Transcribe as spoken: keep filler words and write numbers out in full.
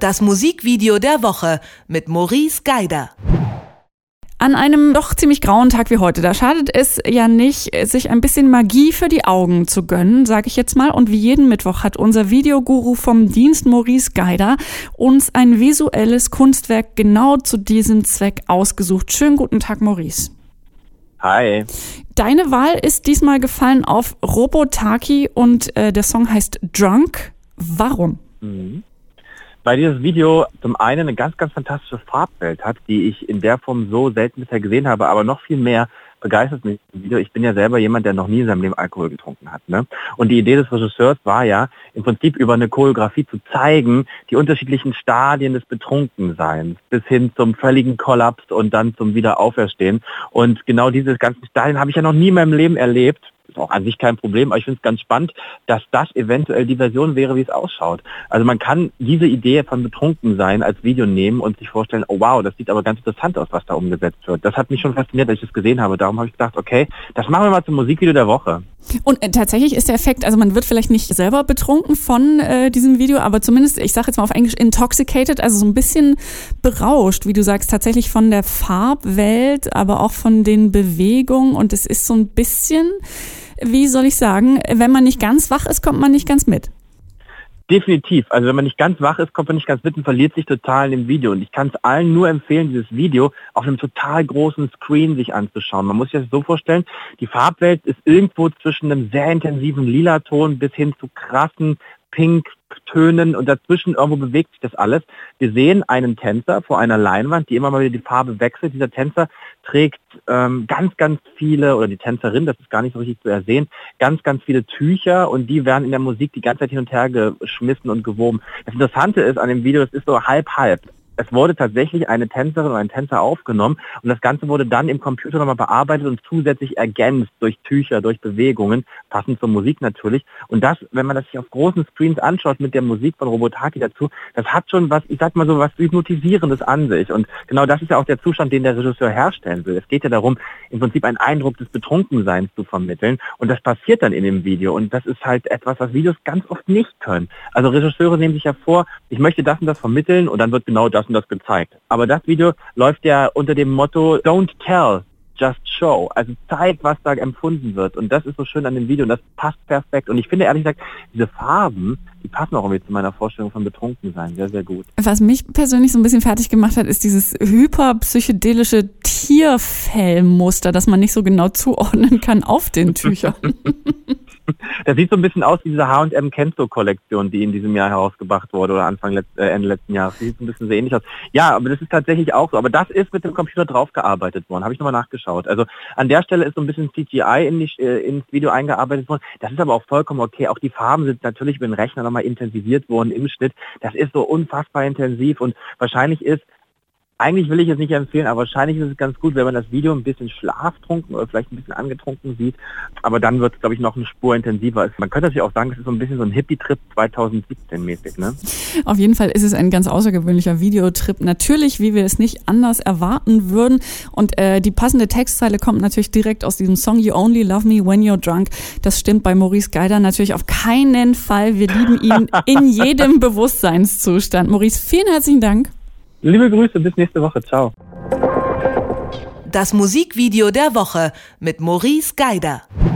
Das Musikvideo der Woche mit Maurice Geider. An einem doch ziemlich grauen Tag wie heute, da schadet es ja nicht, sich ein bisschen Magie für die Augen zu gönnen, sage ich jetzt mal. Und wie jeden Mittwoch hat unser Videoguru vom Dienst, Maurice Geider, uns ein visuelles Kunstwerk genau zu diesem Zweck ausgesucht. Schönen guten Tag, Maurice. Hi. Deine Wahl ist diesmal gefallen auf Robotaki und äh, der Song heißt Drunk. Warum? Mhm. Weil dieses Video zum einen eine ganz, ganz fantastische Farbwelt hat, die ich in der Form so selten bisher gesehen habe, aber noch viel mehr begeistert mich das Video. Ich bin ja selber jemand, der noch nie in seinem Leben Alkohol getrunken hat. Ne? Und die Idee des Regisseurs war ja, im Prinzip über eine Choreografie zu zeigen, die unterschiedlichen Stadien des Betrunkenseins bis hin zum völligen Kollaps und dann zum Wiederauferstehen. Und genau diese ganzen Stadien habe ich ja noch nie in meinem Leben erlebt. Ist auch an sich kein Problem, aber ich finde es ganz spannend, dass das eventuell die Version wäre, wie es ausschaut. Also man kann diese Idee von Betrunkensein als Video nehmen und sich vorstellen, oh wow, das sieht aber ganz interessant aus, was da umgesetzt wird. Das hat mich schon fasziniert, als ich das gesehen habe. Darum habe ich gedacht, okay, das machen wir mal zum Musikvideo der Woche. Und äh, tatsächlich ist der Effekt, also man wird vielleicht nicht selber betrunken von äh, diesem Video, aber zumindest, ich sage jetzt mal auf Englisch, intoxicated, also so ein bisschen berauscht, wie du sagst, tatsächlich von der Farbwelt, aber auch von den Bewegungen. Und es ist so ein bisschen, wie soll ich sagen, wenn man nicht ganz wach ist, kommt man nicht ganz mit. Definitiv. Also wenn man nicht ganz wach ist, kommt man nicht ganz mit und verliert sich total in dem Video. Und ich kann es allen nur empfehlen, dieses Video auf einem total großen Screen sich anzuschauen. Man muss sich das so vorstellen, die Farbwelt ist irgendwo zwischen einem sehr intensiven Lila-Ton bis hin zu krassen Pink-Tönen und dazwischen irgendwo bewegt sich das alles. Wir sehen einen Tänzer vor einer Leinwand, die immer mal wieder die Farbe wechselt. Dieser Tänzer trägt ähm, ganz, ganz viele, oder die Tänzerin, das ist gar nicht so richtig zu ersehen, ganz, ganz viele Tücher und die werden in der Musik die ganze Zeit hin und her geschmissen und gewoben. Das Interessante ist an dem Video, das ist so halb-halb. Es wurde tatsächlich eine Tänzerin oder ein Tänzer aufgenommen und das Ganze wurde dann im Computer nochmal bearbeitet und zusätzlich ergänzt durch Tücher, durch Bewegungen, passend zur Musik natürlich. Und das, wenn man das sich auf großen Screens anschaut mit der Musik von Robotaki dazu, das hat schon was, ich sag mal so, was Hypnotisierendes an sich. Und genau das ist ja auch der Zustand, den der Regisseur herstellen will. Es geht ja darum, im Prinzip einen Eindruck des Betrunkenseins zu vermitteln und das passiert dann in dem Video. Und das ist halt etwas, was Videos ganz oft nicht können. Also Regisseure nehmen sich ja vor, ich möchte das und das vermitteln und dann wird genau das und das gezeigt. Aber das Video läuft ja unter dem Motto Don't tell, just show. Also zeig, was da empfunden wird. Und das ist so schön an dem Video und das passt perfekt. Und ich finde ehrlich gesagt, diese Farben, die passen auch irgendwie zu meiner Vorstellung von Betrunkensein sehr, sehr gut. Was mich persönlich so ein bisschen fertig gemacht hat, ist dieses hyperpsychedelische Tierfellmuster, das man nicht so genau zuordnen kann auf den Tüchern. Das sieht so ein bisschen aus wie diese H und M Kenzo-Kollektion, die in diesem Jahr herausgebracht wurde oder Anfang letzt, äh, Ende letzten Jahres. Die sieht so ein bisschen so ähnlich aus. Ja, aber das ist tatsächlich auch so. Aber das ist mit dem Computer draufgearbeitet worden. Habe ich nochmal nachgeschaut. Also an der Stelle ist so ein bisschen C G I in die, äh, ins Video eingearbeitet worden. Das ist aber auch vollkommen okay. Auch die Farben sind natürlich über den Rechner nochmal intensiviert worden im Schnitt. Das ist so unfassbar intensiv und wahrscheinlich ist Eigentlich will ich es nicht empfehlen, aber wahrscheinlich ist es ganz gut, wenn man das Video ein bisschen schlaftrunken oder vielleicht ein bisschen angetrunken sieht. Aber dann wird es, glaube ich, noch eine Spur intensiver. Man könnte natürlich auch sagen, es ist so ein bisschen so ein Hippie-Trip zwanzig siebzehn mäßig, ne? Auf jeden Fall ist es ein ganz außergewöhnlicher Videotrip. Natürlich, wie wir es nicht anders erwarten würden. Und äh, die passende Textzeile kommt natürlich direkt aus diesem Song You Only Love Me When You're Drunk. Das stimmt bei Maurice Geider natürlich auf keinen Fall. Wir lieben ihn in jedem Bewusstseinszustand. Maurice, vielen herzlichen Dank. Liebe Grüße, bis nächste Woche. Ciao. Das Musikvideo der Woche mit Maurice Geider.